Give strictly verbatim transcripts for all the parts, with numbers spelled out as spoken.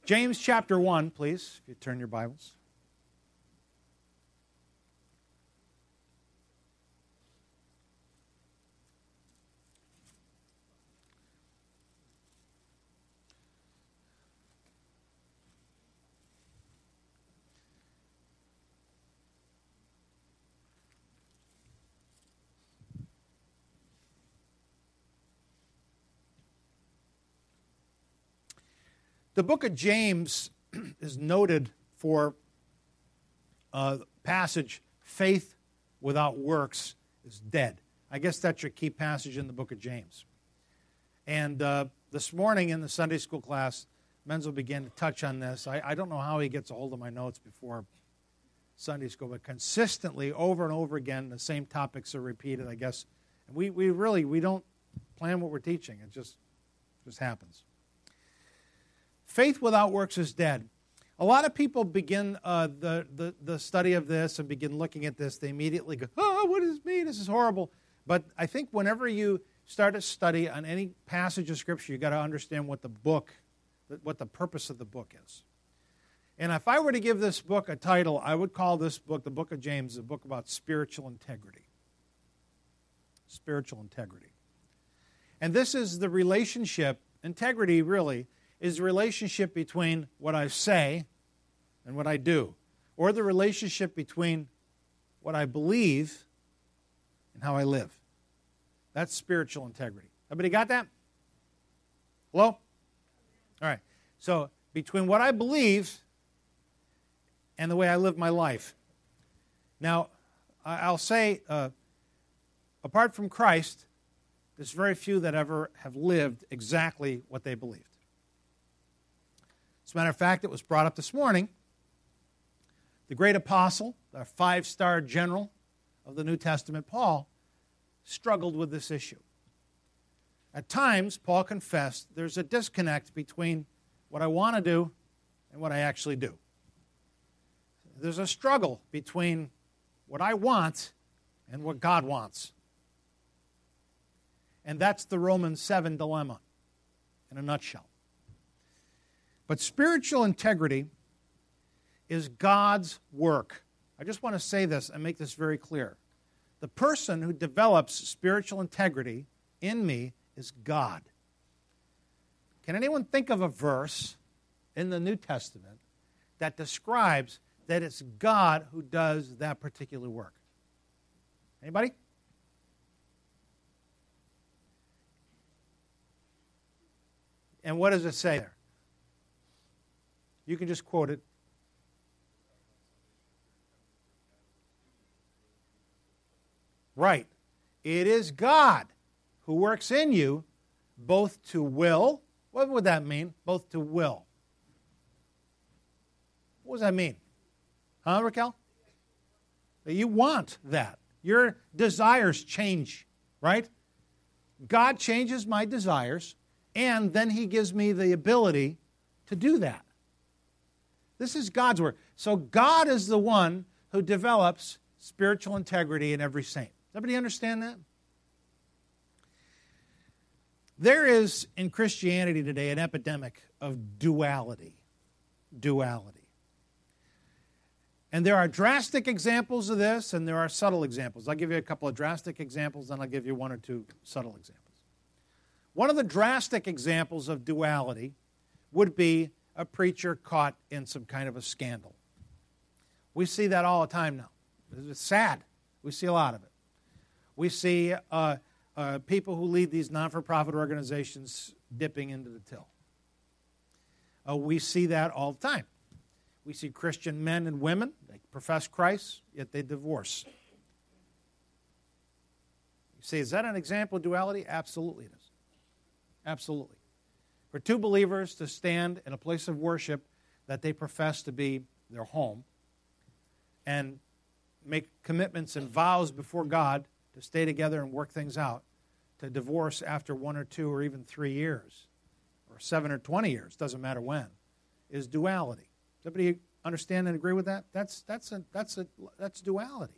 James chapter one, please, if you turn your Bibles. The book of James is noted for a passage, faith without works is dead. I guess that's your key passage in the book of James. And uh, this morning in the Sunday school class, Menzel began to touch on this. I, I don't know how he gets a hold of my notes before Sunday school, but consistently, over and over again, the same topics are repeated, I guess. And we, we really, we don't plan what we're teaching. It just, just happens. Faith without works is dead. A lot of people begin uh, the, the, the study of this and begin looking at this. They immediately go, oh, what does this mean? This is horrible. But I think whenever you start a study on any passage of Scripture, you've got to understand what the book, what the purpose of the book is. And if I were to give this book a title, I would call this book, the book of James, a book about spiritual integrity. Spiritual integrity. And this is the relationship, integrity really, is the relationship between what I say and what I do, or the relationship between what I believe and how I live. That's spiritual integrity. Everybody got that? Hello? All right. So between what I believe and the way I live my life. Now, I'll say, uh, apart from Christ, there's very few that ever have lived exactly what they believed. As a matter of fact, it was brought up this morning. The great apostle, the five-star general of the New Testament, Paul, struggled with this issue. At times, Paul confessed there's a disconnect between what I want to do and what I actually do. There's a struggle between what I want and what God wants. And that's the Romans seven dilemma in a nutshell. But spiritual integrity is God's work. I just want to say this and make this very clear. The person who develops spiritual integrity in me is God. Can anyone think of a verse in the New Testament that describes that it's God who does that particular work? Anybody? And what does it say there? You can just quote it. Right. It is God who works in you both to will. What would that mean? Both to will. What does that mean? Huh, Raquel? That you want that. Your desires change, right? God changes my desires, and then He gives me the ability to do that. This is God's work. So God is the one who develops spiritual integrity in every saint. Does everybody understand that? There is, in Christianity today, an epidemic of duality. Duality. And there are drastic examples of this, and there are subtle examples. I'll give you a couple of drastic examples, then I'll give you one or two subtle examples. One of the drastic examples of duality would be a preacher caught in some kind of a scandal. We see that all the time now. It's sad. We see a lot of it. We see uh, uh, people who lead these non-for-profit organizations dipping into the till. Uh, we see that all the time. We see Christian men and women, they profess Christ, yet they divorce. You say, is that an example of duality? Absolutely it is. Absolutely. For two believers to stand in a place of worship that they profess to be their home and make commitments and vows before God to stay together and work things out, to divorce after one or two or even three years, or seven or twenty years, doesn't matter when, is duality. Does everybody understand and agree with that? That's, that's, a, that's, a, that's duality.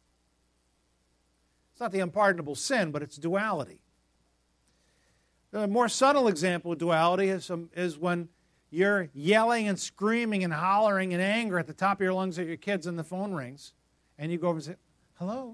It's not the unpardonable sin, but it's duality. A more subtle example of duality is, um, is when you're yelling and screaming and hollering in anger at the top of your lungs at your kids and the phone rings, and you go over and say, hello?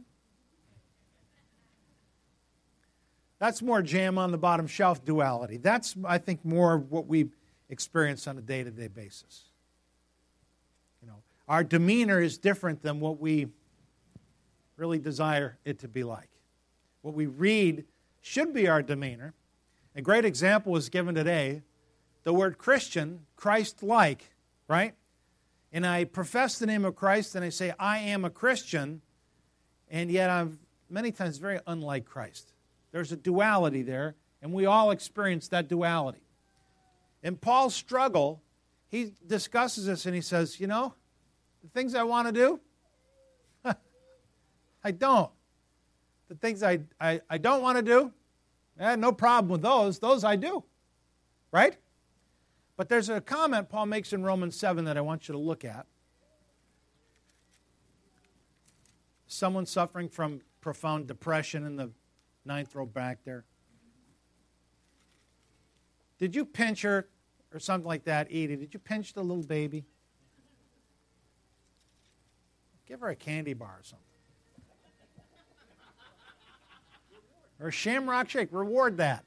That's more jam on the bottom shelf duality. That's, I think, more what we experience on a day-to-day basis. You know, our demeanor is different than what we really desire it to be like. What we read should be our demeanor. A great example was given today. The word Christian, Christ-like, right? And I profess the name of Christ and I say, I am a Christian, and yet I'm many times very unlike Christ. There's a duality there, and we all experience that duality. In Paul's struggle, he discusses this and he says, you know, the things I want to do, I don't. The things I, I, I don't want to do, eh, no problem with those. Those I do, right? But there's a comment Paul makes in Romans seven that I want you to look at. Someone suffering from profound depression in the ninth row back there. Did you pinch her or something like that, Edie? Did you pinch the little baby? Give her a candy bar or something. Or a shamrock shake. Reward that.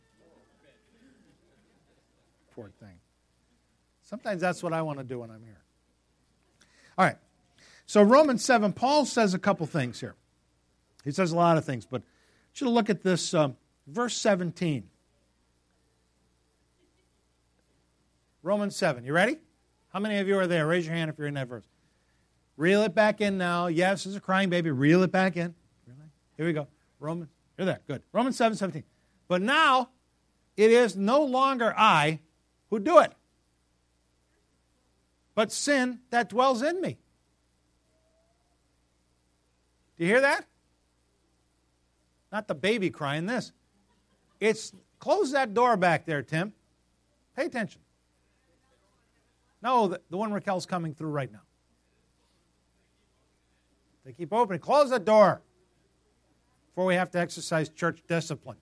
Poor thing. Sometimes that's what I want to do when I'm here. All right. So Romans seven, Paul says a couple things here. He says a lot of things, but I want you to look at this, uh, verse seventeen. Romans seven. You ready? How many of you are there? Raise your hand if you're in that verse. Reel it back in now. Yes, there's a crying baby. Reel it back in. Here we go. Romans. You're there. Good. Romans seven seventeen. But now it is no longer I who do it, but sin that dwells in me. Do you hear that? Not the baby crying, this. It's, close that door back there, Tim. Pay attention. No, the, the one Raquel's coming through right now. They keep opening. Close the door before we have to exercise church discipline.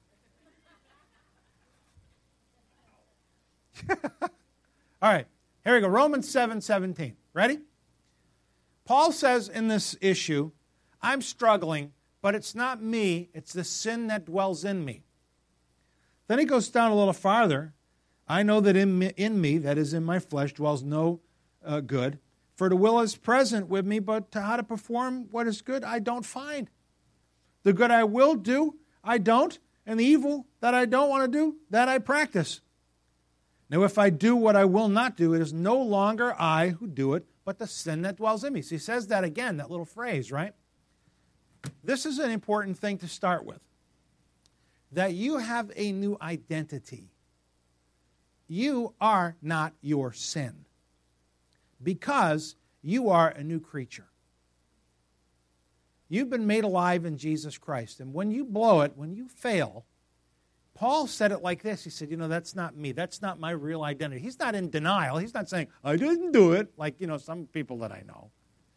All right, here we go. Romans seven seventeen. Ready? Paul says in this issue, I'm struggling, but it's not me, it's the sin that dwells in me. Then he goes down a little farther. I know that in me, in me that is in my flesh, dwells no uh, good. For the will is present with me, but to how to perform what is good, I don't find. The good I will do, I don't, and the evil that I don't want to do, that I practice. Now if I do what I will not do, it is no longer I who do it, but the sin that dwells in me. So he says that again, that little phrase, right? This is an important thing to start with. That you have a new identity. You are not your sin. Because you are a new creature. You've been made alive in Jesus Christ. And when you blow it, when you fail, Paul said it like this. He said, you know, that's not me. That's not my real identity. He's not in denial. He's not saying, I didn't do it, like, you know, some people that I know.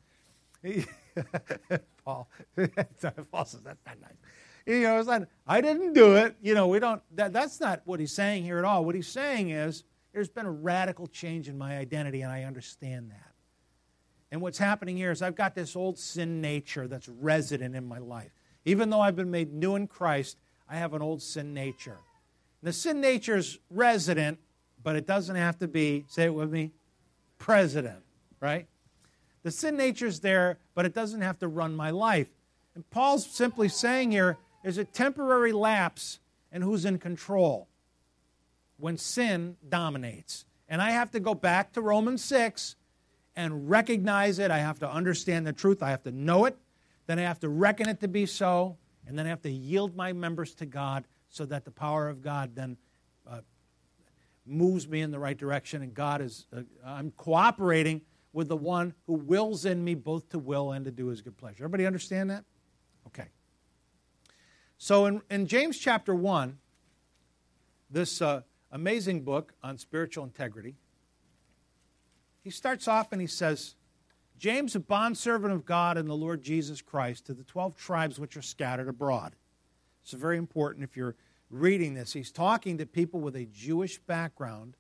Paul, Paul says, that's not nice. You know, it's not, I didn't do it. You know, we don't, that, that's not what he's saying here at all. What he's saying is, there's been a radical change in my identity, and I understand that. And what's happening here is I've got this old sin nature that's resident in my life. Even though I've been made new in Christ, I have an old sin nature. And the sin nature is resident, but it doesn't have to be, say it with me, president, right? The sin nature is there, but it doesn't have to run my life. And Paul's simply saying here, there's a temporary lapse in who's in control when sin dominates. And I have to go back to Romans six and recognize it. I have to understand the truth. I have to know it. Then I have to reckon it to be so. And then I have to yield my members to God so that the power of God then uh, moves me in the right direction. And God is, uh, I'm cooperating with the one who wills in me both to will and to do his good pleasure. Everybody understand that? Okay. So in, in James chapter one, this uh, amazing book on spiritual integrity, he starts off and he says, James, a bondservant of God and the Lord Jesus Christ, to the twelve tribes which are scattered abroad. It's very important if you're reading this. He's talking to people with a Jewish background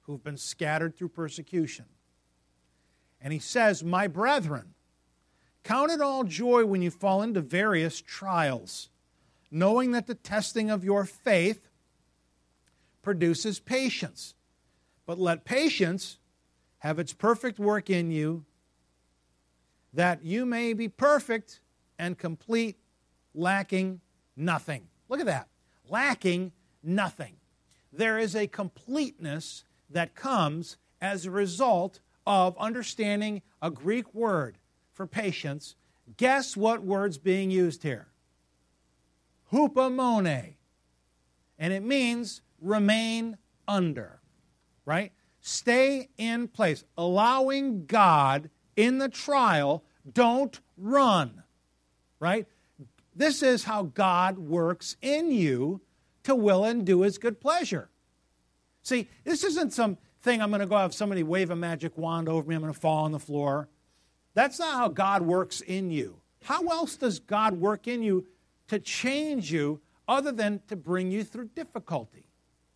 who've been scattered through persecution. And he says, my brethren, count it all joy when you fall into various trials, knowing that the testing of your faith produces patience. But let patience have its perfect work in you, that you may be perfect and complete, lacking nothing. Look at that. Lacking nothing. There is a completeness that comes as a result of understanding a Greek word for patience. Guess what word's being used here? Hupomone. And it means remain under, right? Stay in place. Allowing God in the trial, don't run, right? This is how God works in you to will and do His good pleasure. See, this isn't some thing I'm going to go have somebody wave a magic wand over me, I'm going to fall on the floor. That's not how God works in you. How else does God work in you to change you other than to bring you through difficulty?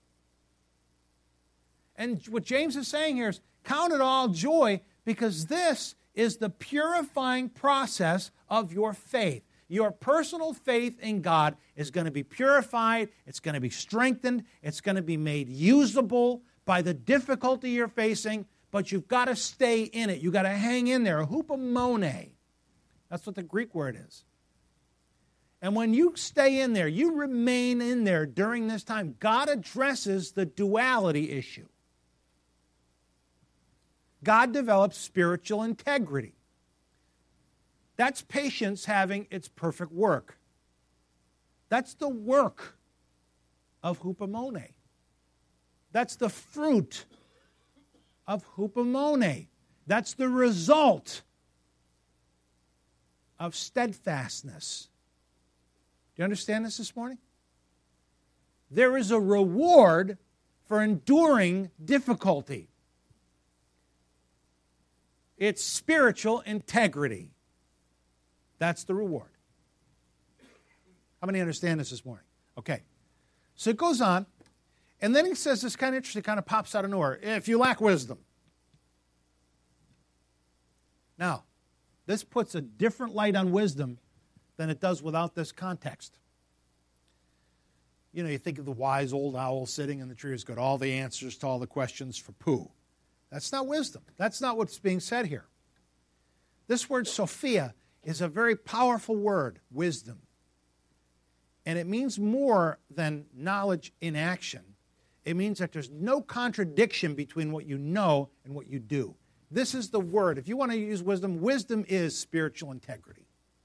And what James is saying here is, count it all joy, because this is the purifying process of your faith. Your personal faith in God is going to be purified, it's going to be strengthened, it's going to be made usable by the difficulty you're facing, but you've got to stay in it. You've got to hang in there. Hupomone. That's what the Greek word is. And when you stay in there, you remain in there during this time, God addresses the duality issue. God develops spiritual integrity. That's patience having its perfect work. That's the work of hupomone. That's the fruit of hupomone. That's the result of steadfastness. Do you understand this this morning? There is a reward for enduring difficulty. It's spiritual integrity. That's the reward. How many understand this this morning? Okay. So it goes on, and then he says this kind of interesting, kind of pops out of nowhere. If you lack wisdom. Now, this puts a different light on wisdom than it does without this context. You know, you think of the wise old owl sitting in the tree who's got all the answers to all the questions for poo. That's not wisdom. That's not what's being said here. This word Sophia is a very powerful word, wisdom. And it means more than knowledge in action. It means that there's no contradiction between what you know and what you do. This is the word. If you want to use wisdom, wisdom is spiritual integrity.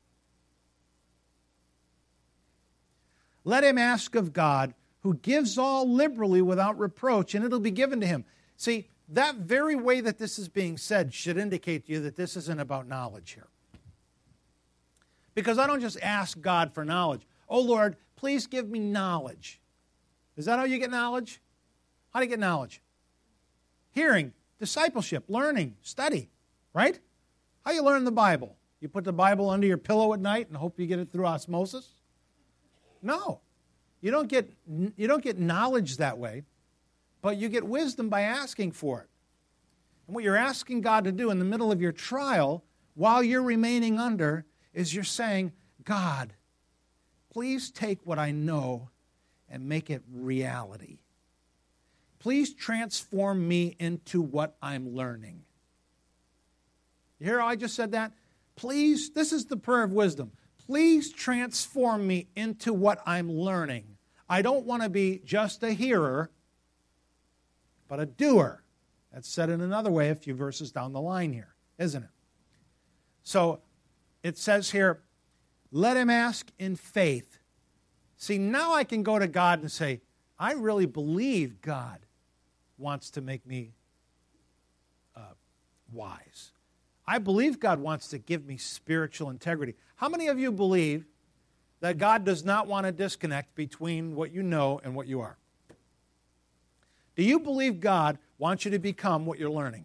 Let him ask of God, who gives all liberally without reproach, and it'll be given to him. See, that very way that this is being said should indicate to you that this isn't about knowledge here. Because I don't just ask God for knowledge. Oh, Lord, please give me knowledge. Is that how you get knowledge? How do you get knowledge? Hearing, discipleship, learning, study, right? How you learn the Bible? You put the Bible under your pillow at night and hope you get it through osmosis? No. You don't get, you don't get knowledge that way, but you get wisdom by asking for it. And what you're asking God to do in the middle of your trial, while you're remaining under, is you're saying, God, please take what I know and make it reality. Please transform me into what I'm learning. You hear how I just said that? Please, this is the prayer of wisdom. Please transform me into what I'm learning. I don't want to be just a hearer, but a doer. That's said in another way a few verses down the line here, isn't it? So it says here, let him ask in faith. See, now I can go to God and say, I really believe God wants to make me uh, wise. I believe God wants to give me spiritual integrity. How many of you believe that God does not want to disconnect between what you know and what you are? Do you believe God wants you to become what you're learning?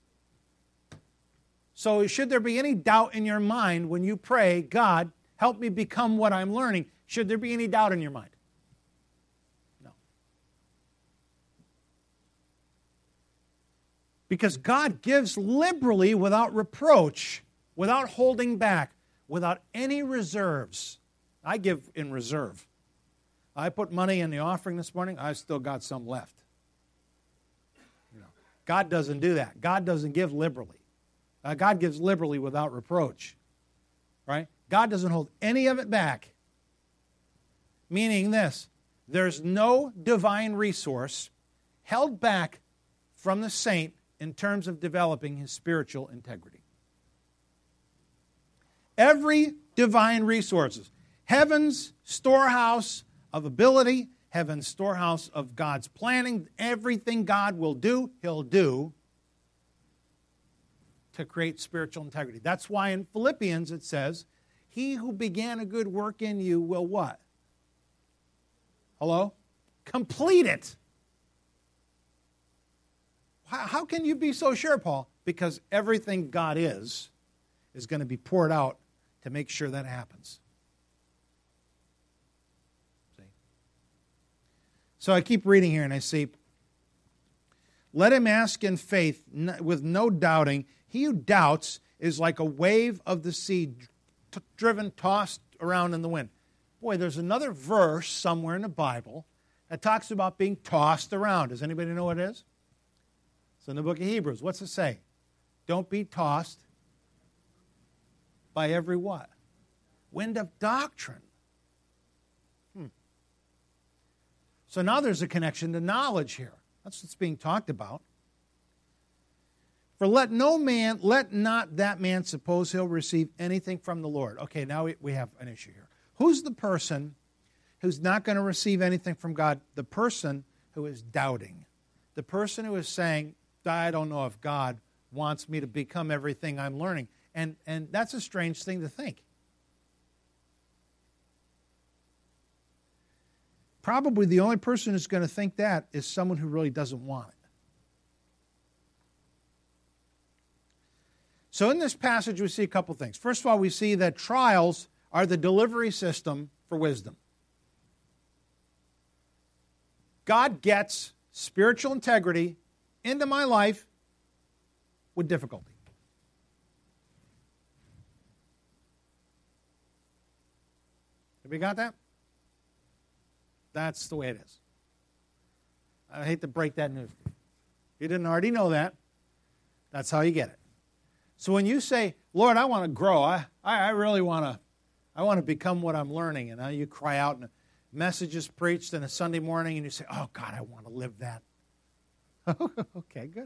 So should there be any doubt in your mind when you pray, God, help me become what I'm learning, should there be any doubt in your mind? No. Because God gives liberally without reproach, without holding back, without any reserves. I give in reserve. I put money in the offering this morning, I still got some left. You know, God doesn't do that. God doesn't give liberally. Uh, God gives liberally without reproach. Right? God doesn't hold any of it back. Meaning this, there's no divine resource held back from the saint in terms of developing his spiritual integrity. Every divine resources, heaven's storehouse of ability, heaven's storehouse of God's planning, everything God will do, He'll do to create spiritual integrity. That's why in Philippians it says, he who began a good work in you will what? Hello? Complete it. How can you be so sure, Paul? Because everything God is, is going to be poured out to make sure that happens. See? So I keep reading here and I see, let him ask in faith with no doubting. He who doubts is like a wave of the sea t- driven, tossed around in the wind. Boy, there's another verse somewhere in the Bible that talks about being tossed around. Does anybody know what it is? It's in the book of Hebrews. What's it say? Don't be tossed by every what? Wind of doctrine. Hmm. So now there's a connection to knowledge here. That's what's being talked about. For let no man, let not that man suppose he'll receive anything from the Lord. Okay, now we, we have an issue here. Who's the person who's not going to receive anything from God? The person who is doubting. The person who is saying, I don't know if God wants me to become everything I'm learning. And, and that's a strange thing to think. Probably the only person who's going to think that is someone who really doesn't want it. So in this passage, we see a couple things. First of all, we see that trials are the delivery system for wisdom. God gets spiritual integrity into my life with difficulty. Have you got that? That's the way it is. I hate to break that news. If you didn't already know that, that's how you get it. So when you say, Lord, I want to grow, I, I really want to, I want to become what I'm learning, and you cry out and a message is preached on a Sunday morning, and you say, oh, God, I want to live that. Okay, good.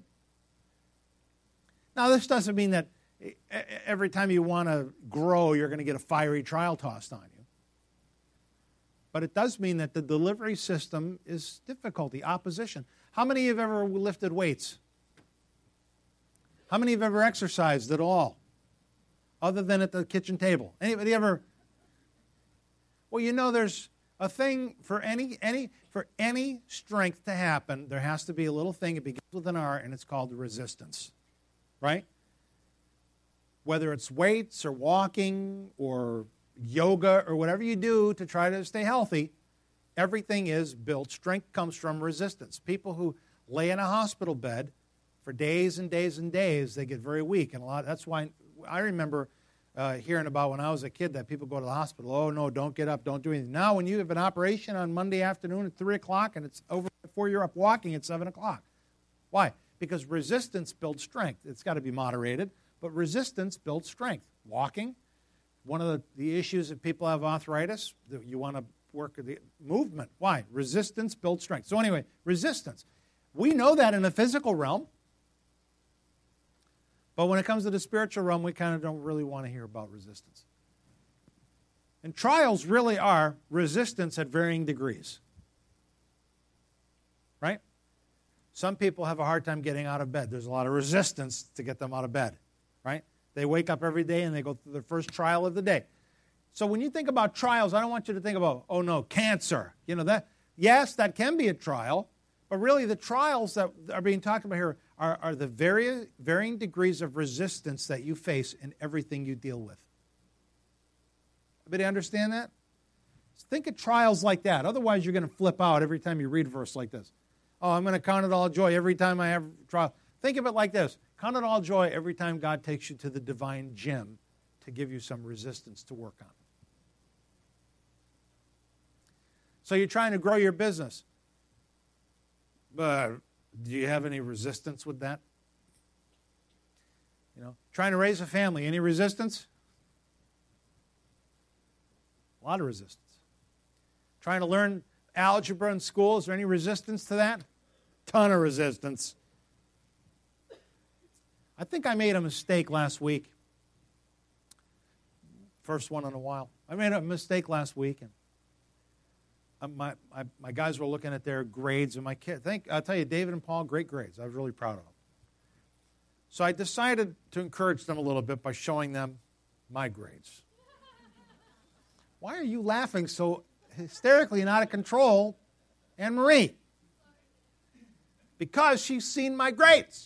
Now, this doesn't mean that every time you want to grow, you're going to get a fiery trial tossed on you. But it does mean that the delivery system is difficulty, opposition. How many of you have ever lifted weights? How many have ever exercised at all, other than at the kitchen table? Anybody ever? Well, you know, there's a thing for any any for any strength to happen. There has to be a little thing. It begins with an R, and it's called resistance, right? Whether it's weights or walking or yoga or whatever you do to try to stay healthy, everything is built. Strength comes from resistance. People who lay in a hospital bed for days and days and days, they get very weak. And a lot. That's why I remember uh, hearing about when I was a kid that people go to the hospital, oh, no, don't get up, don't do anything. Now when you have an operation on Monday afternoon at three o'clock and it's over before you're up walking at seven o'clock. Why? Because resistance builds strength. It's got to be moderated, but resistance builds strength. Walking, one of the, the issues if people have arthritis, you want to work the movement. Why? Resistance builds strength. So anyway, resistance. We know that in the physical realm. But when it comes to the spiritual realm, we kind of don't really want to hear about resistance. And trials really are resistance at varying degrees. Right? Some people have a hard time getting out of bed. There's a lot of resistance to get them out of bed. Right? They wake up every day and they go through their first trial of the day. So when you think about trials, I don't want you to think about, oh no, cancer. You know that. Yes, that can be a trial. But really the trials that are being talked about here are, are the very, varying degrees of resistance that you face in everything you deal with. Everybody understand that? Think of trials like that. Otherwise, you're going to flip out every time you read a verse like this. Oh, I'm going to count it all joy every time I have a trial. Think of it like this. Count it all joy every time God takes you to the divine gym to give you some resistance to work on. So you're trying to grow your business. But do you have any resistance with that? You know, trying to raise a family, any resistance? A lot of resistance. Trying to learn algebra in school, is there any resistance to that? Ton of resistance. I think I made a mistake last week. First one in a while. I made a mistake last week, and my, my, my guys were looking at their grades, and my kid, think, I'll tell you, David and Paul, great grades. I was really proud of them. So I decided to encourage them a little bit by showing them my grades. Why are you laughing so hysterically and out of control, Anne-Marie? Because she's seen my grades.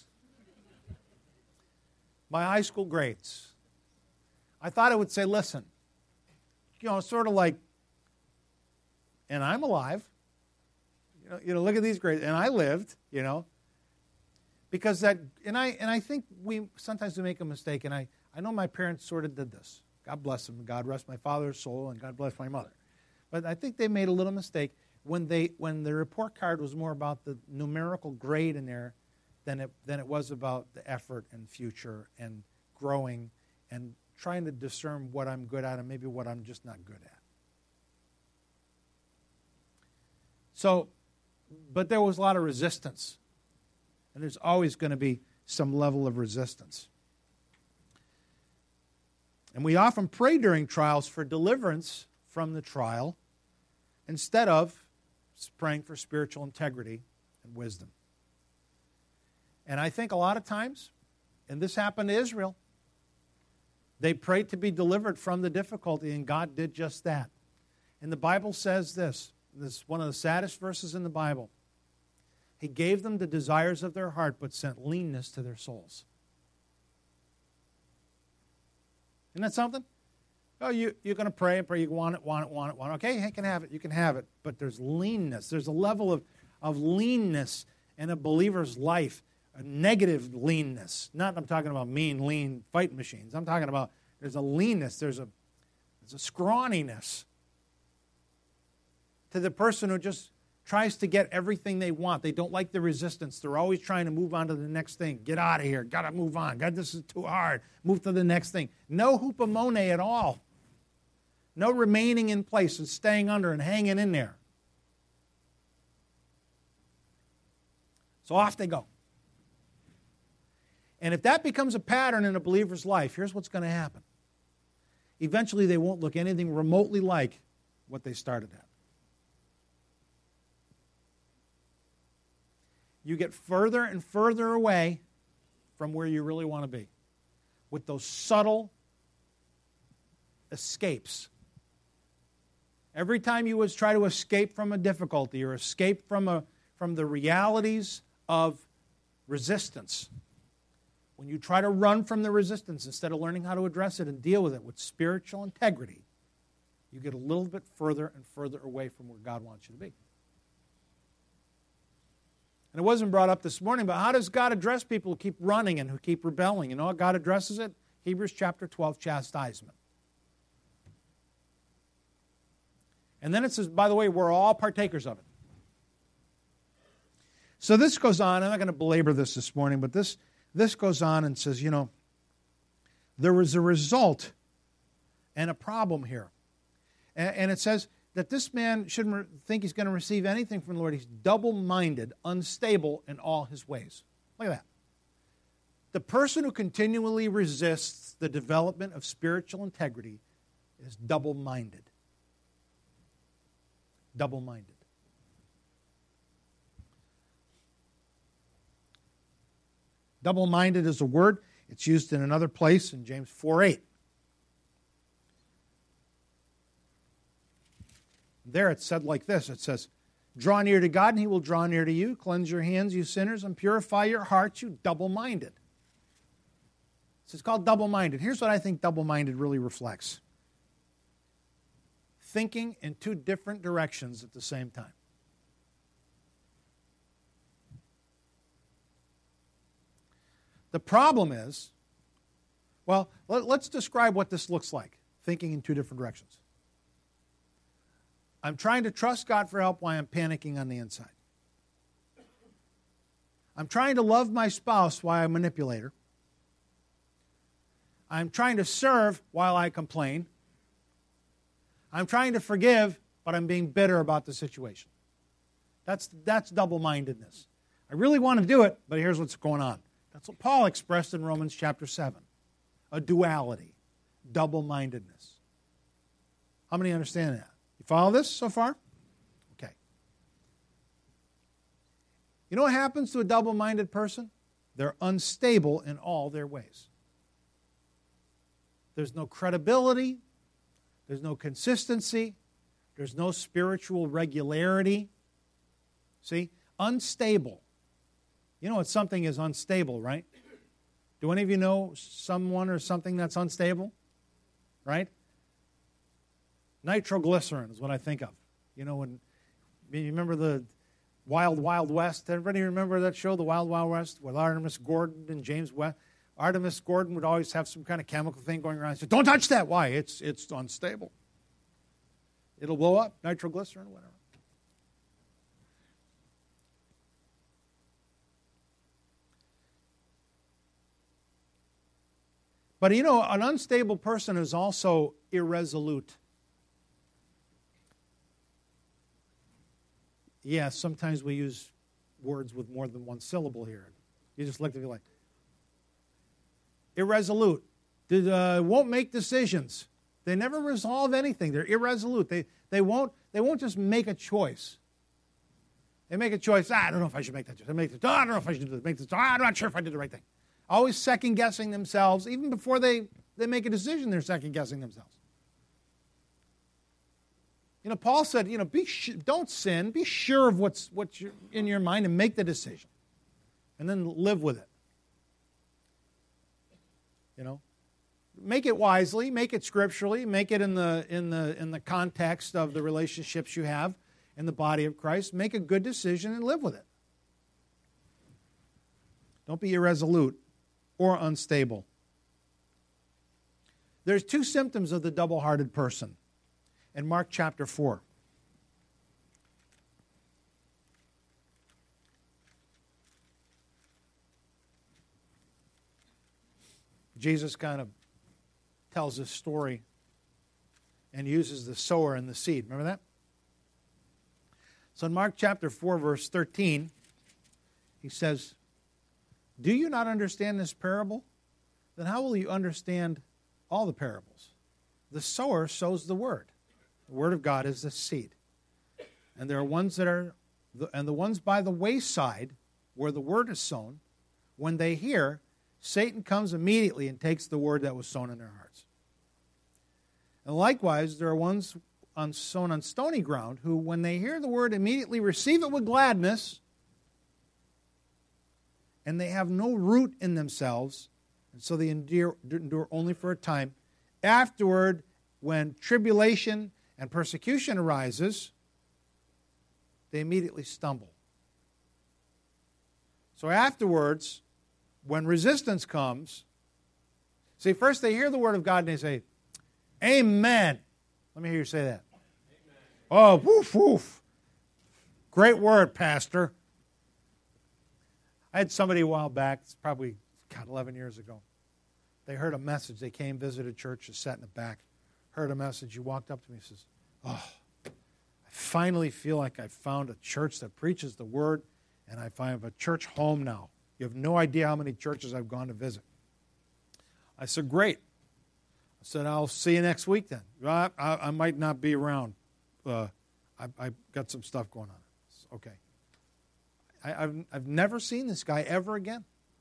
My high school grades. I thought it would say, listen, you know, sort of like, and I'm alive. You know, you know, look at these grades, and I lived, you know. Because that, and I and I think we sometimes we make a mistake, and I, I know my parents sort of did this. God bless them, God rest my father's soul, and God bless my mother. But I think they made a little mistake when they when the report card was more about the numerical grade in there than it than it was about the effort and future and growing and trying to discern what I'm good at and maybe what I'm just not good at. So, but there was a lot of resistance. And there's always going to be some level of resistance. And we often pray during trials for deliverance from the trial instead of praying for spiritual integrity and wisdom. And I think a lot of times, and this happened to Israel, they prayed to be delivered from the difficulty, and God did just that. And the Bible says this, this is one of the saddest verses in the Bible. He gave them the desires of their heart, but sent leanness to their souls. Isn't that something? Oh, you, you're going to pray and pray. You want it, want it, want it, want it. Okay, you can have it. You can have it. But there's leanness. There's a level of, of leanness in a believer's life, a negative leanness. Not I'm talking about mean, lean fight machines. I'm talking about there's a leanness. There's a, there's a scrawniness to the person who just tries to get everything they want. They don't like the resistance. They're always trying to move on to the next thing. Get out of here. Got to move on. God, this is too hard. Move to the next thing. No hupomone at all. No remaining in place and staying under and hanging in there. So off they go. And if that becomes a pattern in a believer's life, here's what's going to happen. Eventually they won't look anything remotely like what they started at. You get further and further away from where you really want to be with those subtle escapes. Every time you try to escape from a difficulty or escape from, a, from the realities of resistance, when you try to run from the resistance instead of learning how to address it and deal with it with spiritual integrity, you get a little bit further and further away from where God wants you to be. And it wasn't brought up this morning, but how does God address people who keep running and who keep rebelling? You know how God addresses it? Hebrews chapter twelve, chastisement. And then it says, by the way, we're all partakers of it. So this goes on. I'm not going to belabor this this morning, but this, this goes on and says, you know, there was a result and a problem here. And, and it says that this man shouldn't think he's going to receive anything from the Lord. He's double-minded, unstable in all his ways. Look at that. The person who continually resists the development of spiritual integrity is double-minded. Double-minded. Double-minded is a word. It's used in another place in James four eight. There it's said like this. It says, draw near to God and he will draw near to you. Cleanse your hands, you sinners, and purify your hearts, you double-minded. So it's called double-minded. Here's what I think double-minded really reflects. Thinking in two different directions at the same time. The problem is, well, let, let's describe what this looks like, thinking in two different directions. I'm trying to trust God for help while I'm panicking on the inside. I'm trying to love my spouse while I manipulate her. I'm trying to serve while I complain. I'm trying to forgive, but I'm being bitter about the situation. That's, that's double-mindedness. I really want to do it, but here's what's going on. That's what Paul expressed in Romans chapter seven. A duality, double-mindedness. How many understand that? You follow this so far? Okay. You know what happens to a double-minded person? They're unstable in all their ways. There's no credibility. There's no consistency. There's no spiritual regularity. See? Unstable. You know what something is unstable, right? Do any of you know someone or something that's unstable? Right? Nitroglycerin is what I think of. You know, when you remember the Wild Wild West? Everybody remember that show, The Wild Wild West, with Artemis Gordon and James West? Artemis Gordon would always have some kind of chemical thing going around. He said, don't touch that. Why? It's, it's unstable. It'll blow up, nitroglycerin, whatever. But you know, an unstable person is also irresolute. Yeah, sometimes we use words with more than one syllable here. You just look at me like, irresolute. They uh, won't make decisions. They never resolve anything. They're irresolute. They, they, won't, they won't just make a choice. They make a choice. Ah, I don't know if I should make that choice. They make this, oh, I don't know if I should make this. Oh, I'm not sure if I did the right thing. Always second-guessing themselves. Even before they, they make a decision, they're second-guessing themselves. You know, Paul said, you know, be sh- don't sin. Be sure of what's, what's your, in your mind and make the decision. And then live with it. You know? Make it wisely. Make it scripturally. Make it in the, in the, in the context of the relationships you have in the body of Christ. Make a good decision and live with it. Don't be irresolute or unstable. There's two symptoms of the double-hearted person in Mark chapter four. Jesus kind of tells this story and uses the sower and the seed. Remember that? So in Mark chapter four, verse thirteen, he says, do you not understand this parable? Then how will you understand all the parables? The sower sows the word. The word of God is the seed. And there are ones that are, and the ones by the wayside where the word is sown, when they hear, Satan comes immediately and takes the word that was sown in their hearts. And likewise, there are ones on, sown on stony ground who, when they hear the word, immediately receive it with gladness, and they have no root in themselves, and so they endure, endure only for a time. Afterward, when tribulation and persecution arises, they immediately stumble. So afterwards, when resistance comes, see, first they hear the word of God and they say, amen. Let me hear you say that. Amen. Oh, woof, woof. Great word, Pastor. I had somebody a while back, it's probably, God, eleven years ago. They heard a message. They came, visited church, just sat in the back, heard a message. He walked up to me and says, oh, I finally feel like I found a church that preaches the word, and I find a church home now. You have no idea how many churches I've gone to visit. I said, great. I said, I'll see you next week then. I, I, I might not be around. Uh, I, I've got some stuff going on. Okay. I, I've, I've never seen this guy ever again.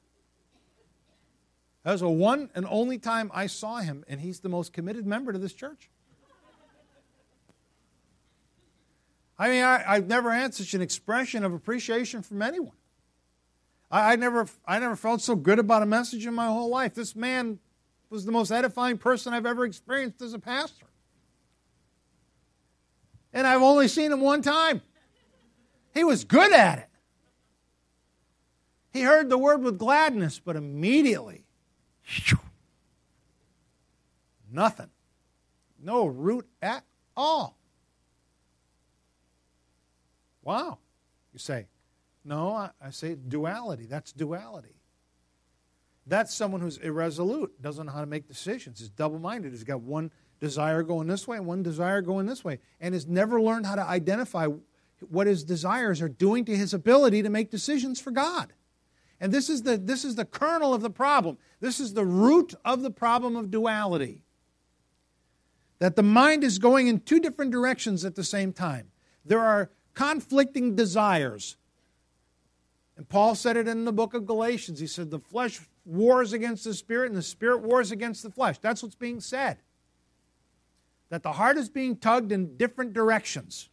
That was the one and only time I saw him, and he's the most committed member to this church. I mean, I, I've never had such an expression of appreciation from anyone. I, I never I never felt so good about a message in my whole life. This man was the most edifying person I've ever experienced as a pastor. And I've only seen him one time. He was good at it. He heard the word with gladness, but immediately, nothing. No root at all. Wow. You say, no, I, I say duality. That's duality. That's someone who's irresolute, doesn't know how to make decisions, is double-minded, has got one desire going this way and one desire going this way, and has never learned how to identify what his desires are doing to his ability to make decisions for God. And this is the, this is the kernel of the problem. This is the root of the problem of duality. That the mind is going in two different directions at the same time. There are conflicting desires. And Paul said it in the book of Galatians. He said the flesh wars against the spirit and the spirit wars against the flesh. That's what's being said. That the heart is being tugged in different directions.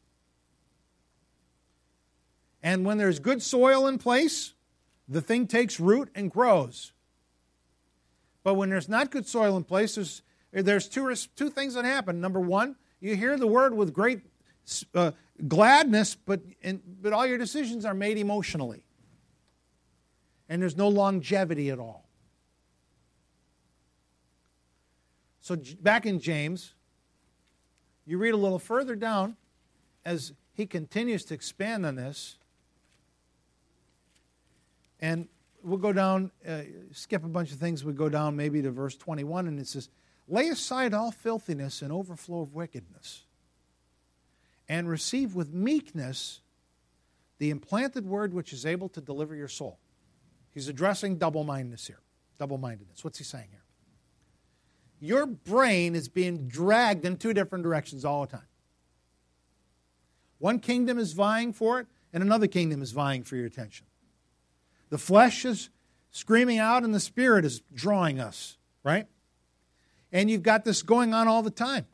And when there's good soil in place, the thing takes root and grows. But when there's not good soil in place, there's, there's two, two things that happen. Number one, you hear the word with great uh, gladness, but, in, but all your decisions are made emotionally. And there's no longevity at all. So back in James, you read a little further down as he continues to expand on this. And we'll go down, uh, skip a bunch of things. We'll go down maybe to verse twenty-one, and it says, lay aside all filthiness and overflow of wickedness, and receive with meekness the implanted word which is able to deliver your soul. He's addressing double-mindedness here. Double-mindedness. What's he saying here? Your brain is being dragged in two different directions all the time. One kingdom is vying for it, and another kingdom is vying for your attention. The flesh is screaming out, and the spirit is drawing us, right? And you've got this going on all the time.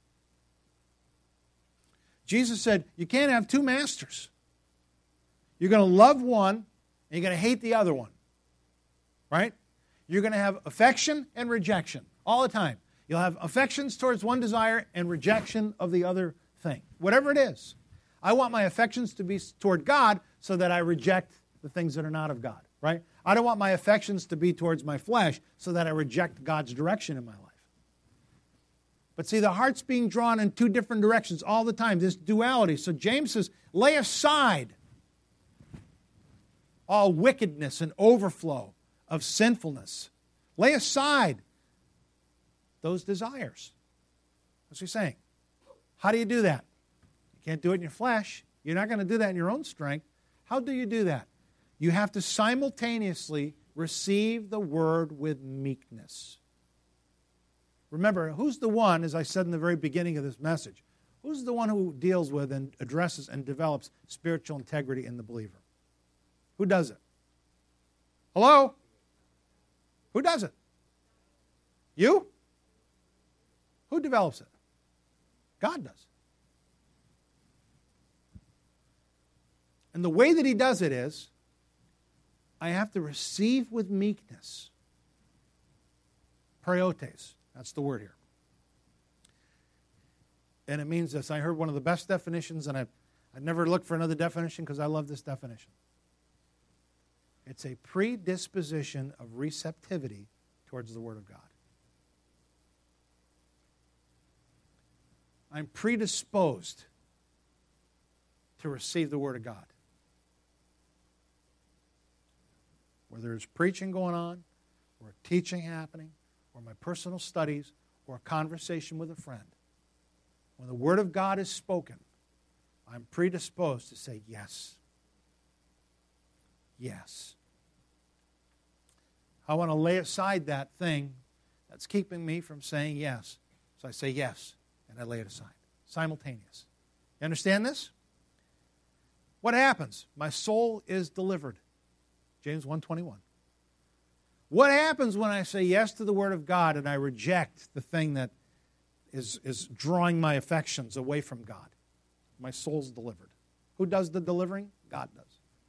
Jesus said, you can't have two masters. You're going to love one, and you're going to hate the other one, right? You're going to have affection and rejection all the time. You'll have affections towards one desire and rejection of the other thing, whatever it is. I want my affections to be toward God so that I reject the things that are not of God, right? I don't want my affections to be towards my flesh so that I reject God's direction in my life. But see, the heart's being drawn in two different directions all the time, this duality. So James says, lay aside all wickedness and overflow of sinfulness. Lay aside those desires. What's he saying? How do you do that? You can't do it in your flesh. You're not going to do that in your own strength. How do you do that? You have to simultaneously receive the word with meekness. Remember, who's the one, as I said in the very beginning of this message, who's the one who deals with and addresses and develops spiritual integrity in the believer? Who does it? Hello? Who does it? You? Who develops it? God does. And the way that he does it is, I have to receive with meekness. Periotes, that's the word here. And it means this. I heard one of the best definitions, and I've, I've never looked for another definition because I love this definition. It's a predisposition of receptivity towards the Word of God. I'm predisposed to receive the Word of God. Whether there's preaching going on, or teaching happening, or my personal studies, or a conversation with a friend. When the Word of God is spoken, I'm predisposed to say yes. Yes. I want to lay aside that thing that's keeping me from saying yes. So I say yes, and I lay it aside. Simultaneous. You understand this? What happens? My soul is delivered. James one twenty-one. What happens when I say yes to the Word of God and I reject the thing that is, is drawing my affections away from God? My soul's delivered. Who does the delivering? God does.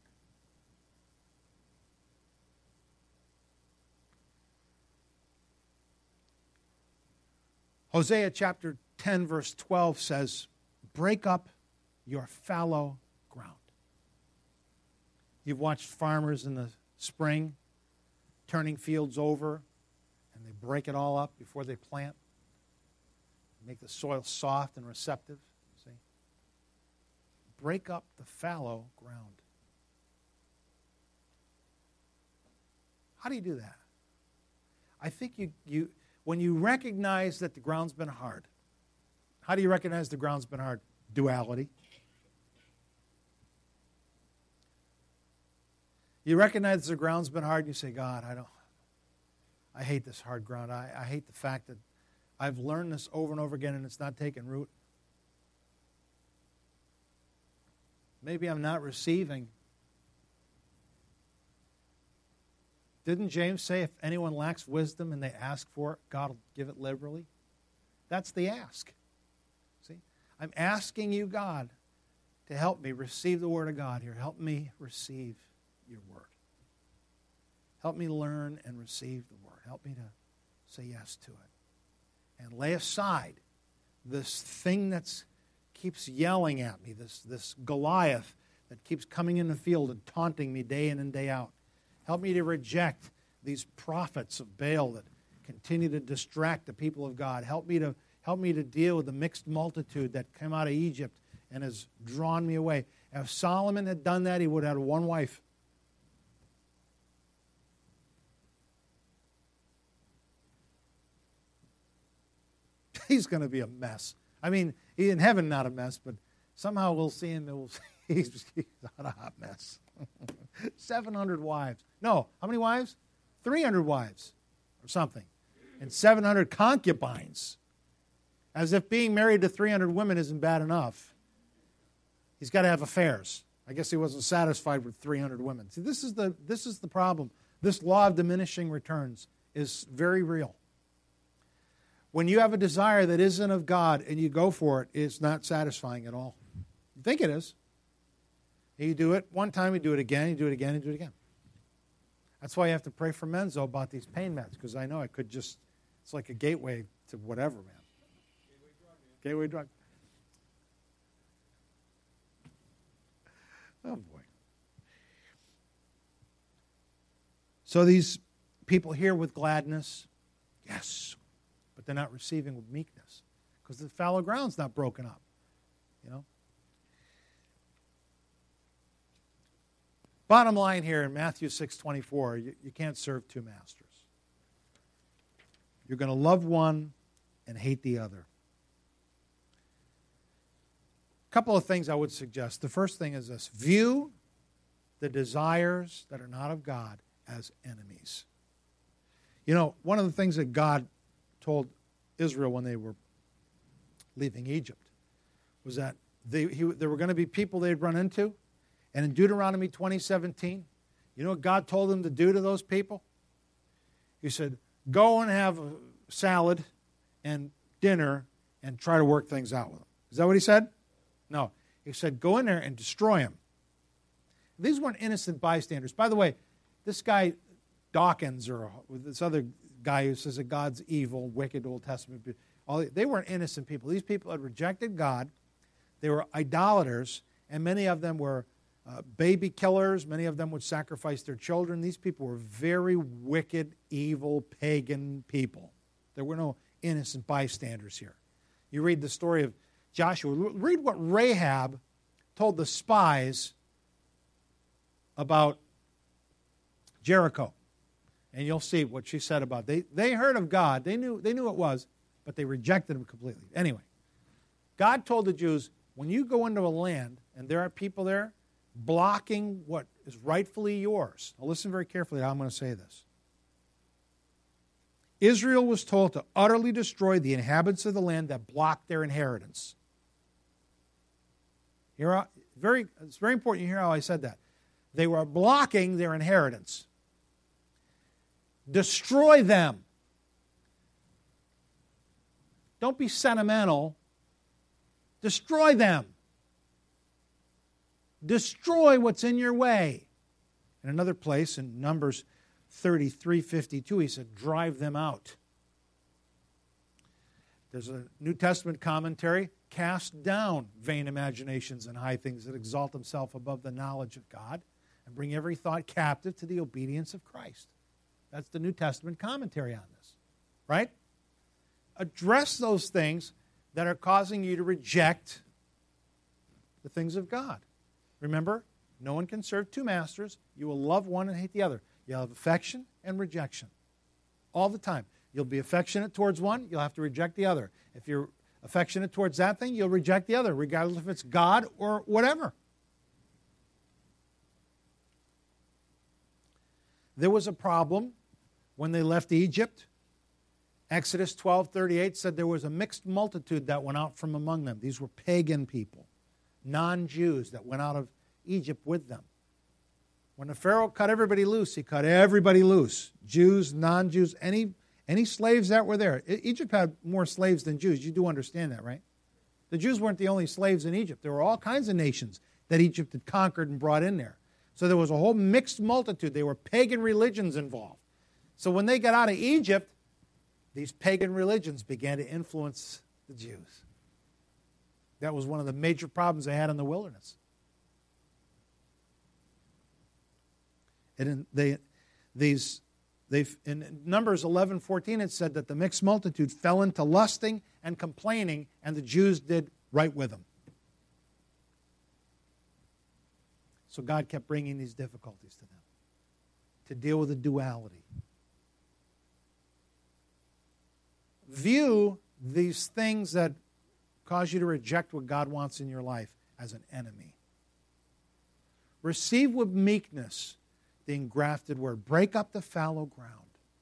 Hosea chapter ten, verse twelve says, break up your fallow ground. You've watched farmers in the spring, turning fields over, and they break it all up before they plant. Make the soil soft and receptive. See? Break up the fallow ground. How do you do that? I think you, you when you recognize that the ground's been hard. How do you recognize the ground's been hard? Duality. You recognize the ground's been hard, and you say, God, I don't, I hate this hard ground. I, I hate the fact that I've learned this over and over again and it's not taking root. Maybe I'm not receiving. Didn't James say if anyone lacks wisdom and they ask for it, God will give it liberally? That's the ask. See? I'm asking you, God, to help me receive the Word of God here. Help me receive your Word. Help me learn and receive the Word. Help me to say yes to it. And lay aside this thing that keeps yelling at me, this, this Goliath that keeps coming in the field and taunting me day in and day out. Help me to reject these prophets of Baal that continue to distract the people of God. Help me to help me to deal with the mixed multitude that came out of Egypt and has drawn me away. If Solomon had done that, he would have had one wife. He's going to be a mess. I mean, he in heaven not a mess, but somehow we'll see him and we'll see he's, he's not a hot mess. seven hundred wives. No, how many wives? three hundred wives or something. And seven hundred concubines. As if being married to three hundred women isn't bad enough. He's got to have affairs. I guess he wasn't satisfied with three hundred women. See, this is the this is the problem. This law of diminishing returns is very real. When you have a desire that isn't of God and you go for it, it's not satisfying at all. You think it is. You do it one time, you do it again, you do it again, you do it again. That's why you have to pray for Menzo about these pain meds, because I know I could just, it's like a gateway to whatever, man. Gateway drug. Man. Gateway drug. Oh, boy. So these people hear with gladness, yes, but they're not receiving with meekness, because the fallow ground's not broken up, you know. Bottom line here in Matthew six twenty-four, you, you can't serve two masters. You're going to love one and hate the other. A couple of things I would suggest. The first thing is this: view the desires that are not of God as enemies. You know, one of the things that God told Israel when they were leaving Egypt was that they, he, there were going to be people they'd run into. And in Deuteronomy twenty seventeen, you know what God told them to do to those people? He said, go and have a salad and dinner and try to work things out with them. Is that what he said? No. He said, go in there and destroy them. These weren't innocent bystanders. By the way, this guy Dawkins, or this other guy who says that God's evil, wicked Old Testament, all, they weren't innocent people. These people had rejected God. They were idolaters, and many of them were Uh, baby killers. Many of them would sacrifice their children. These people were very wicked, evil, pagan people. There were no innocent bystanders here. You read the story of Joshua. Read what Rahab told the spies about Jericho. And you'll see what she said about it. They, they heard of God. They knew, they knew it was, but they rejected him completely. Anyway, God told the Jews, when you go into a land and there are people there blocking what is rightfully yours. Now listen very carefully to how I'm going to say this. Israel was told to utterly destroy the inhabitants of the land that blocked their inheritance. Here, very, it's very important you hear how I said that. They were blocking their inheritance. Destroy them. Don't be sentimental. Destroy them. Destroy what's in your way. In another place, in Numbers thirty-three fifty-two, he said, drive them out. There's a New Testament commentary, cast down vain imaginations and high things that exalt themselves above the knowledge of God. and bring every thought captive to the obedience of Christ. That's the New Testament commentary on this, right? Address those things that are causing you to reject the things of God. Remember, no one can serve two masters. You will love one and hate the other. You'll have affection and rejection all the time. You'll be affectionate towards one, you'll have to reject the other. If you're affectionate towards that thing, you'll reject the other, regardless if it's God or whatever. There was a problem when they left Egypt. Exodus twelve thirty-eight said there was a mixed multitude that went out from among them. These were pagan people, non-Jews that went out of Egypt with them. When the Pharaoh cut everybody loose, he cut everybody loose. Jews, non-Jews, any, any slaves that were there. Egypt had more slaves than Jews. You do understand that, right? The Jews weren't the only slaves in Egypt. There were all kinds of nations that Egypt had conquered and brought in there. So there was a whole mixed multitude. There were pagan religions involved. So when they got out of Egypt, these pagan religions began to influence the Jews. That was one of the major problems they had in the wilderness. And in, they, these, they, in Numbers eleven fourteen, it said that the mixed multitude fell into lusting and complaining, and the Jews did right with them. So God kept bringing these difficulties to them to deal with the duality. View these things that cause you to reject what God wants in your life as an enemy. Receive with meekness the engrafted word. Break up the fallow ground.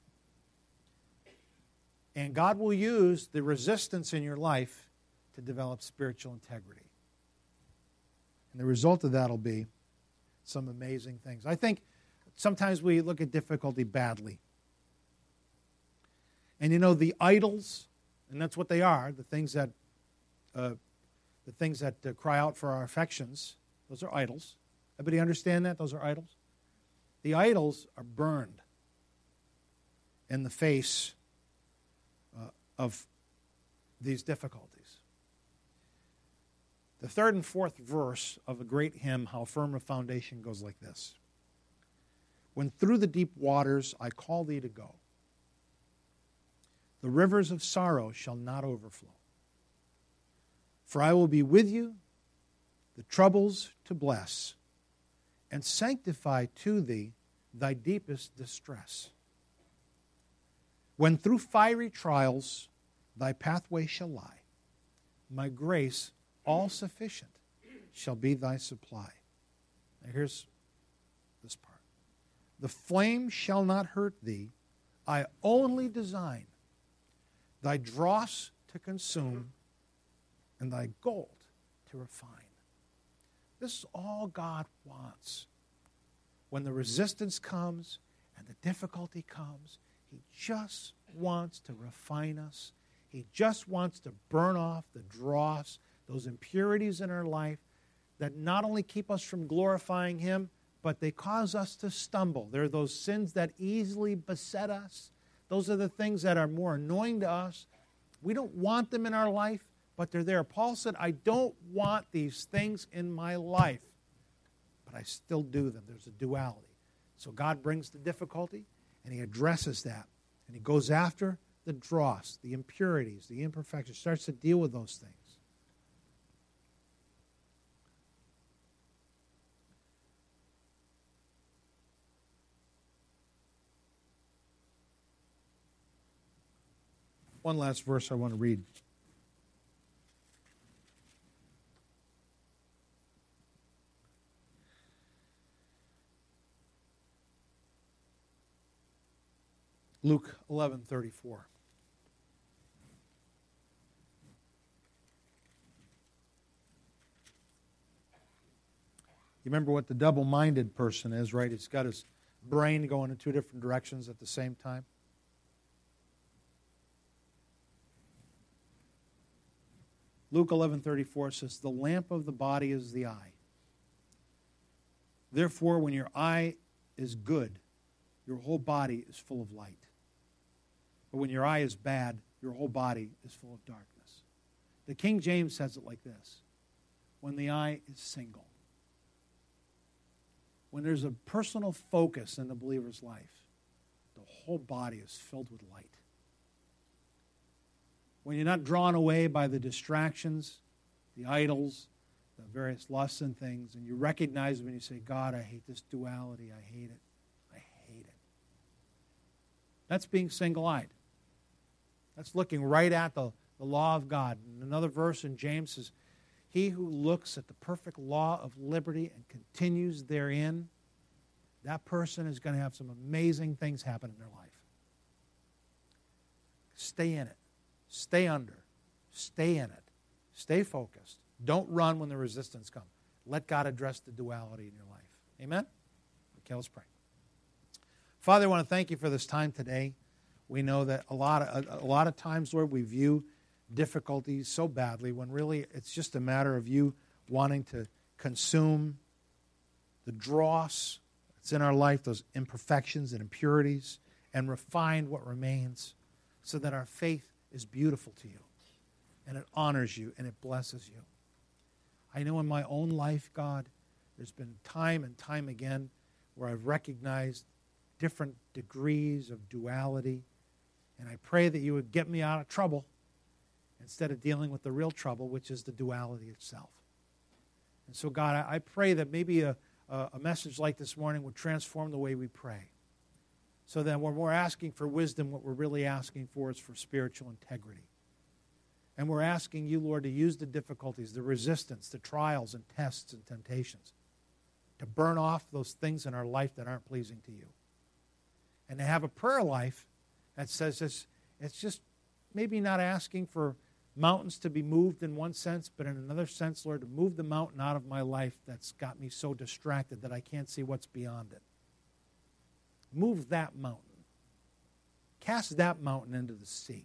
And God will use the resistance in your life to develop spiritual integrity. And the result of that will be some amazing things. I think sometimes we look at difficulty badly. And you know, the idols, and that's what they are, the things that uh, the things that uh, cry out for our affections, those are idols. Everybody understand that? Those are idols? The idols are burned in the face uh, of these difficulties. The third and fourth verse of a great hymn, How Firm a Foundation, goes like this. When through the deep waters I call thee to go, the rivers of sorrow shall not overflow. For I will be with you, the troubles to bless, and sanctify to thee thy deepest distress. When through fiery trials thy pathway shall lie, my grace all sufficient shall be thy supply. Now here's this part. The flame shall not hurt thee, I only design thy dross to consume and thy gold to refine. This is all God wants. When the resistance comes and the difficulty comes, He just wants to refine us. He just wants to burn off the dross, those impurities in our life that not only keep us from glorifying Him, but they cause us to stumble. They're those sins that easily beset us. Those are the things that are more annoying to us. We don't want them in our life, but they're there. Paul said, I don't want these things in my life, but I still do them. There's a duality. So God brings the difficulty, and He addresses that. And He goes after the dross, the impurities, the imperfections, starts to deal with those things. One last verse I want to read. Luke eleven thirty-four. You remember what the double-minded person is, right? He's got his brain going in two different directions at the same time. Luke eleven thirty-four says, the lamp of the body is the eye. Therefore, when your eye is good, your whole body is full of light. But when your eye is bad, your whole body is full of darkness. The King James says it like this. When the eye is single. when there's a personal focus in the believer's life, the whole body is filled with light. When you're not drawn away by the distractions, the idols, the various lusts and things, and you recognize when you say, God, I hate this duality, I hate it, I hate it. That's being single-eyed. That's looking right at the, the law of God. And another verse in James says, he who looks at the perfect law of liberty and continues therein, that person is going to have some amazing things happen in their life. Stay in it. Stay under. Stay in it. Stay focused. Don't run when the resistance comes. Let God address the duality in your life. Amen? Okay, let's pray. Father, I want to thank you for this time today. We know that a lot of, a, a lot of times, Lord, we view difficulties so badly when really it's just a matter of you wanting to consume the dross that's in our life, those imperfections and impurities, and refine what remains so that our faith is beautiful to you and it honors you and it blesses you. I know in my own life, God, there's been time and time again where I've recognized different degrees of duality, and I pray that you would get me out of trouble instead of dealing with the real trouble, which is the duality itself. And so, God, I, I pray that maybe a, a, a message like this morning would transform the way we pray, so that when we're asking for wisdom, what we're really asking for is for spiritual integrity. And we're asking you, Lord, to use the difficulties, the resistance, the trials and tests and temptations to burn off those things in our life that aren't pleasing to you. And to have a prayer life that says it's, it's just maybe not asking for mountains to be moved in one sense, but in another sense, Lord, to move the mountain out of my life that's got me so distracted that I can't see what's beyond it. Move that mountain. Cast that mountain into the sea.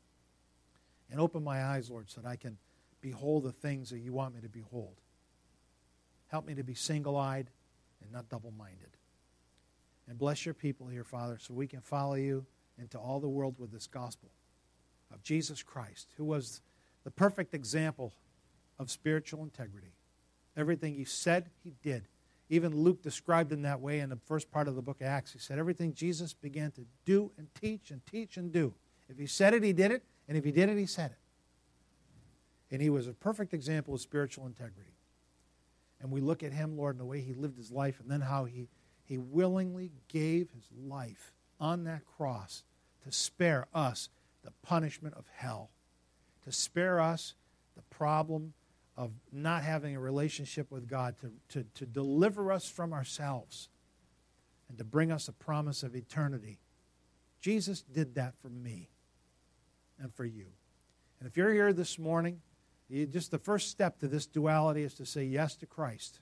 And open my eyes, Lord, so that I can behold the things that you want me to behold. Help me to be single-eyed and not double-minded. And bless your people here, Father, so we can follow you into all the world with this gospel of Jesus Christ, who was the perfect example of spiritual integrity. Everything he said, he did. Even Luke described him that way in the first part of the book of Acts. He said everything Jesus began to do and teach and teach and do. If he said it, he did it. And if he did it, he said it. And he was a perfect example of spiritual integrity. And we look at him, Lord, and the way he lived his life, and then how he, he willingly gave his life on that cross to spare us the punishment of hell, to spare us the problem of not having a relationship with God, to, to, to deliver us from ourselves, and to bring us a promise of eternity. Jesus did that for me and for you. And if you're here this morning, you, just the first step to this duality is to say yes to Christ.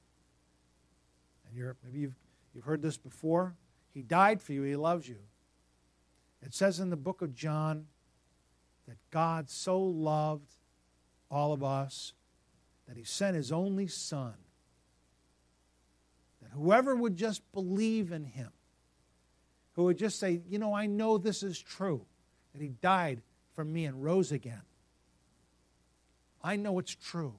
And you're, maybe you've, you've heard this before. He died for you. He loves you. It says in the book of John that God so loved all of us that he sent his only Son, that whoever would just believe in him, who would just say, you know, I know this is true, that he died for me and rose again. I know it's true.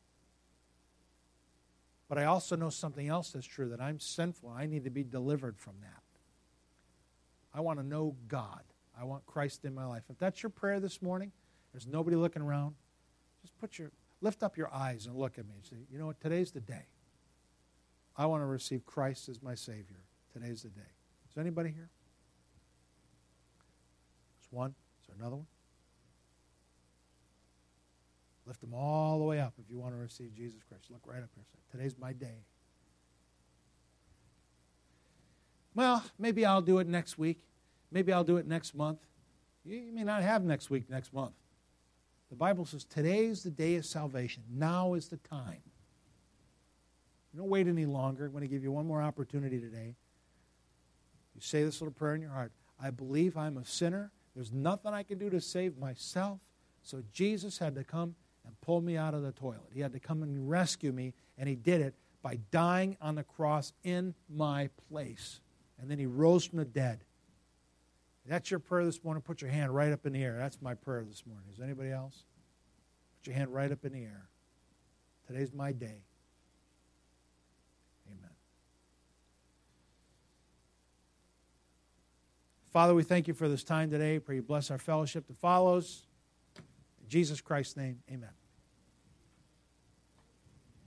But I also know something else that's true, that I'm sinful. I need to be delivered from that. I want to know God. I want Christ in my life. If that's your prayer this morning, there's nobody looking around, just put your, lift up your eyes and look at me and say, you know what, today's the day. I want to receive Christ as my Savior. Today's the day. Is there anybody here? There's one. Is there another one? Lift them all the way up if you want to receive Jesus Christ. Look right up here. Say, today's my day. Well, maybe I'll do it next week. Maybe I'll do it next month. You may not have next week, next month. The Bible says today's the day of salvation. Now is the time. Don't wait any longer. I'm going to give you one more opportunity today. You say this little prayer in your heart. I believe I'm a sinner. There's nothing I can do to save myself. So Jesus had to come and pull me out of the toilet. He had to come and rescue me, and he did it by dying on the cross in my place. And then he rose from the dead. If that's your prayer this morning, put your hand right up in the air. That's my prayer this morning. Is anybody else? Put your hand right up in the air. Today's my day. Amen. Father, we thank you for this time today. Pray you bless our fellowship that follows. In Jesus Christ's name, amen.